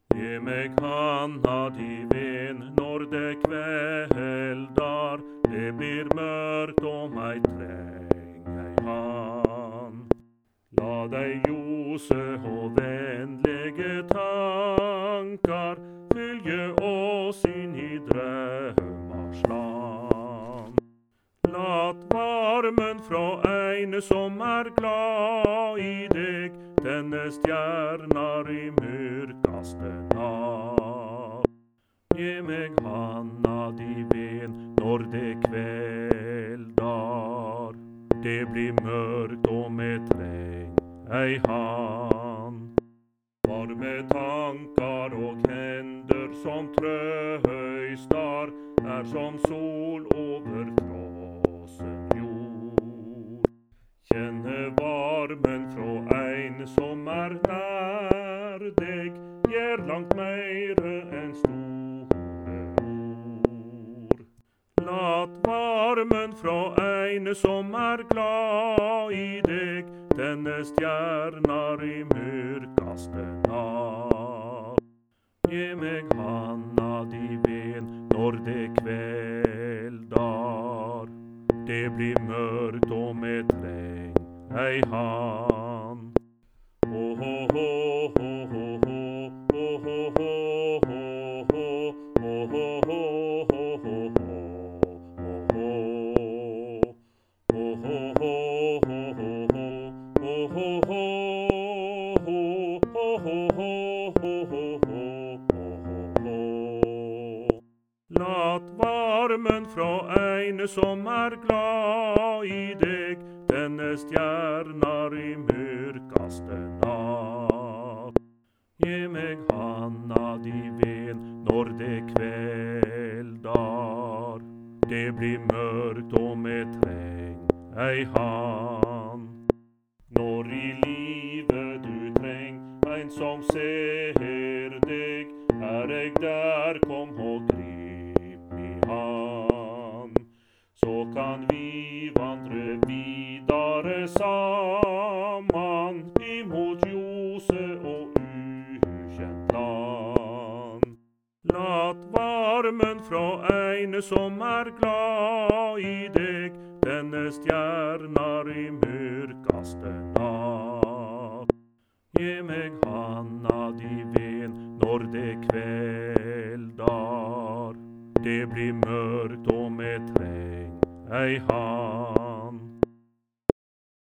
Gi meg handa di vind når det kveldar, det blir mørkt og meg treng ei hand. La deg ljose og vennlige tankar fylgje oss inn i drømmars land. Lat varmen fra ein som glad i deg, denne stjernar i mørkaste natt. Gi meg handa di vind når det kveldar, det blir mørkt og me treng ei hand. Varme tankar og hender som trøystar, som sol over frossen jord. Kjenne varmen fra ein som nær deg, gjer langt meire enn store ord. Lat varmen fra ein som glad i deg, denne stjernar i mørkaste natt. Gi meg handa di vind når det kveldar, det blir mørkt og me treng ei hand. Lat varmen fra ein som glad i deg, denne stjernar i mørkaste natt. Gi meg handa di vind når det kveldar, det blir mørkt og me treng ei hand. Når i livet du treng ein som ser deg, eg der, kom og grip mi hand. Så kan vi vandre vidare saman, imot ljose og ukjent land. Lat varmen fra ein som glad i deg, denne stjernar i mørkaste natt. Gi meg handa di vind når det kveldar, det blir mørkt og me treng ei hand.